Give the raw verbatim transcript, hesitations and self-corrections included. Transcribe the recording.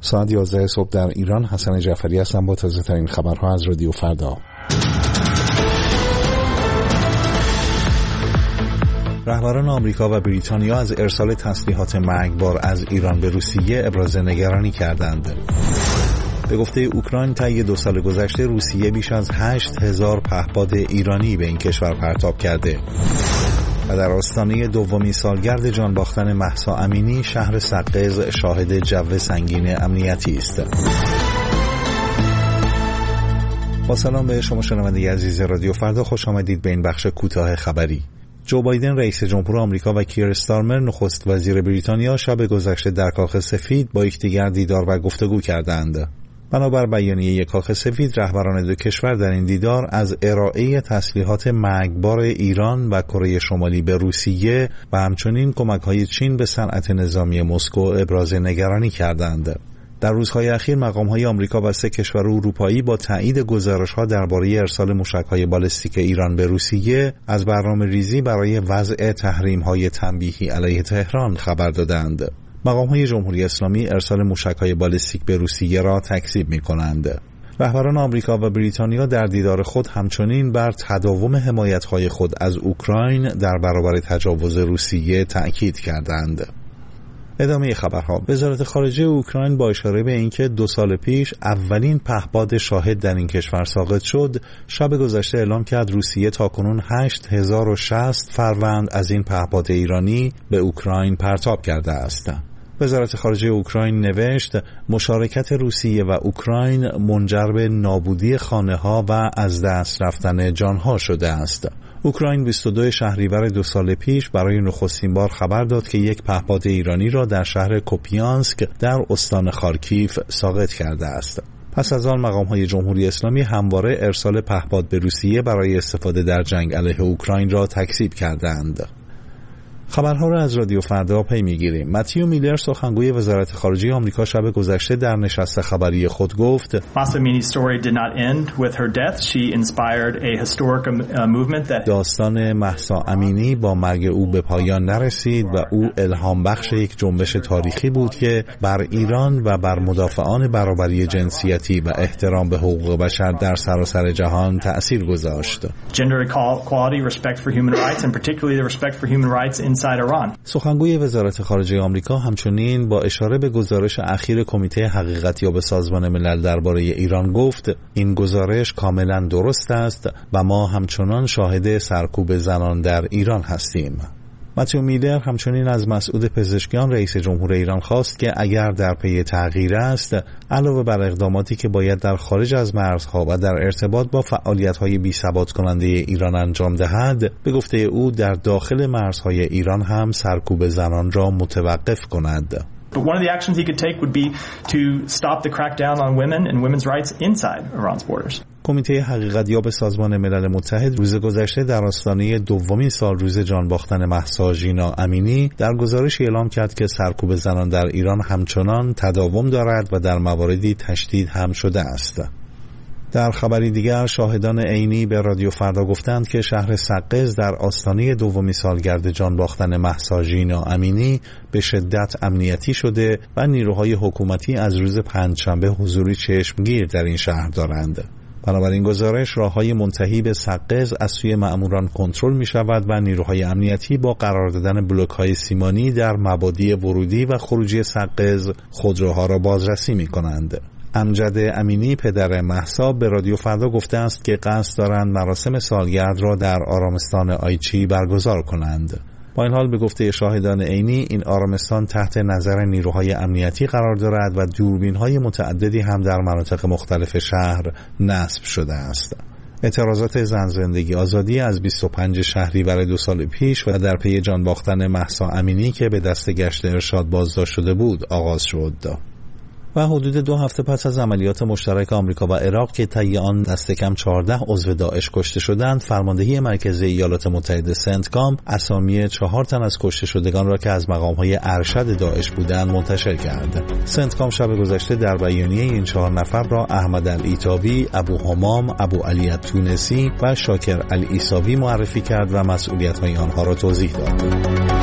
ساعت یازده صبح در ایران. حسن جعفری هستم با تازه ترین خبرها از رادیو فردا. رهبران آمریکا و بریتانیا از ارسال تسلیحات مرگبار از ایران به روسیه ابراز نگرانی کردند. به گفته اوکراین طی دو سال گذشته روسیه بیش از هشت هزار پهپاد ایرانی به این کشور پرتاب کرده. و در آستانه دومین سالگرد جان باختن مهسا امینی شهر سقز شاهد جو سنگین امنیتی است. با سلام به شما شنونده عزیز رادیو فردا، خوش آمدید به این بخش کوتاه خبری. جو بایدن رئیس جمهور آمریکا و کیر استارمر نخست وزیر بریتانیا شب گذشته در کاخ سفید با یکدیگر دیدار و گفتگو کردند. بنابر بیانیه کاخ سفید، رهبران دو کشور در این دیدار از ارائه تسلیحات مرگبار ایران و کره شمالی به روسیه و همچنین کمک‌های چین به صنعت نظامی مسکو ابراز نگرانی کردند. در روزهای اخیر مقام‌های آمریکا و سه کشور اروپایی با تایید گزارش‌ها درباره ارسال موشک‌های بالستیک ایران به روسیه از برنامه‌ریزی برای وضع تحریم‌های تنبیهی علیه تهران خبر دادند. مقام‌های جمهوری اسلامی ارسال موشک‌های بالستیک به روسیه را تکذیب می‌کنند. رهبران آمریکا و بریتانیا در دیدار خود همچنین بر تداوم حمایت‌های خود از اوکراین در برابر تجاوز روسیه تأکید کردند. ادامه خبرها. وزارت خارجه اوکراین با اشاره به اینکه دو سال پیش اولین پهپاد شاهد در این کشور ساقط شد، شب گذشته اعلام کرد روسیه تاکنون هشت هزار و شصت فروند از این پهپاد ایرانی به اوکراین پرتاب کرده است. وزارت خارجه اوکراین نوشت مشارکت روسیه و اوکراین منجر به نابودی خانه‌ها و از دست رفتن جانها شده است. اوکراین بیست و دو شهریور دو سال پیش برای نخستین بار خبر داد که یک پهپاد ایرانی را در شهر کوپیانسک در استان خارکیف ساقط کرده است. پس از آن مقام‌های جمهوری اسلامی همواره ارسال پهپاد به روسیه برای استفاده در جنگ علیه اوکراین را تکذیب کردند. خبرها را از رادیو فردا پی می‌گیریم. متیو میلر سخنگوی وزارت خارجه آمریکا شب گذشته در نشست خبری خود گفت داستان مهسا امینی با مرگ او به پایان نرسید و او الهام بخش یک جنبش تاریخی بود که بر ایران و بر مدافعان برابری جنسیتی و احترام به حقوق بشر در سراسر جهان تأثیر گذاشت. سخنگوی وزارت خارجه آمریکا همچنین با اشاره به گزارش اخیر کمیته حقیقتیاب سازمان ملل درباره ایران گفت این گزارش کاملا درست است و ما همچنان شاهد سرکوب زنان در ایران هستیم. متیو میلر همچنین از مسعود پزشکیان رئیس جمهور ایران خواست که اگر در پی تغییر است، علاوه بر اقداماتی که باید در خارج از مرزها و در ارتباط با فعالیت‌های بی‌ثبات کننده ایران انجام دهد، به گفته او در داخل مرزهای ایران هم سرکوب زنان را متوقف کند. But one of the actions he could take would be to stop the crackdown on women and women's rights inside Iran's borders. کمیته حقیقتیاب سازمان ملل متحد روز گذشته در آستانه دومین سال روز جان باختن مهسا ژینا امینی در گزارشی اعلام کرد که سرکوب زنان در ایران همچنان تداوم دارد و در مواردی تشدید هم شده است. در خبری دیگر شاهدان عینی به رادیو فردا گفتند که شهر سقز در آستانه دومین سالگرد جان باختن مهسا ژینا امینی به شدت امنیتی شده و نیروهای حکومتی از روز پنجشنبه حضوری چشمگیر در این شهر دارند. بنابراین گزارش راههای منتهی به سقز از سوی مأموران کنترل می شود و نیروهای امنیتی با قرار دادن بلوک‌های سیمانی در مبادی ورودی و خروجی سقز خودروها را بازرسی می کنند. امجد امینی پدر مهسا به رادیو فردا گفته است که قصد دارند مراسم سالگرد را در آرامستان آیچی برگزار کنند. با این حال به گفته شاهدان عینی این آرامستان تحت نظر نیروهای امنیتی قرار دارد و دوربین‌های متعددی هم در مناطق مختلف شهر نصب شده است. اعتراضات زن زندگی آزادی از بیست و پنج شهریور دو سال پیش و در پی جان باختن مهسا امینی که به دست گشت ارشاد بازداشت شده بود آغاز شد. و حدود دو هفته پس از عملیات مشترک آمریکا و عراق که طی آن دست کم چهارده عضو داعش کشته شدند، فرماندهی مرکزی ایالات متحده سنتکام اسامی چهار تن از کشته شدگان را که از مقام‌های ارشد داعش بودند منتشر کرد. سنتکام شب گذشته در بیانیه این چهار نفر را احمد العیطاوی، ابو همام، ابو علی التونسی و شاکر العیساوی معرفی کرد و مسئولیت‌های آنها را توضیح داد.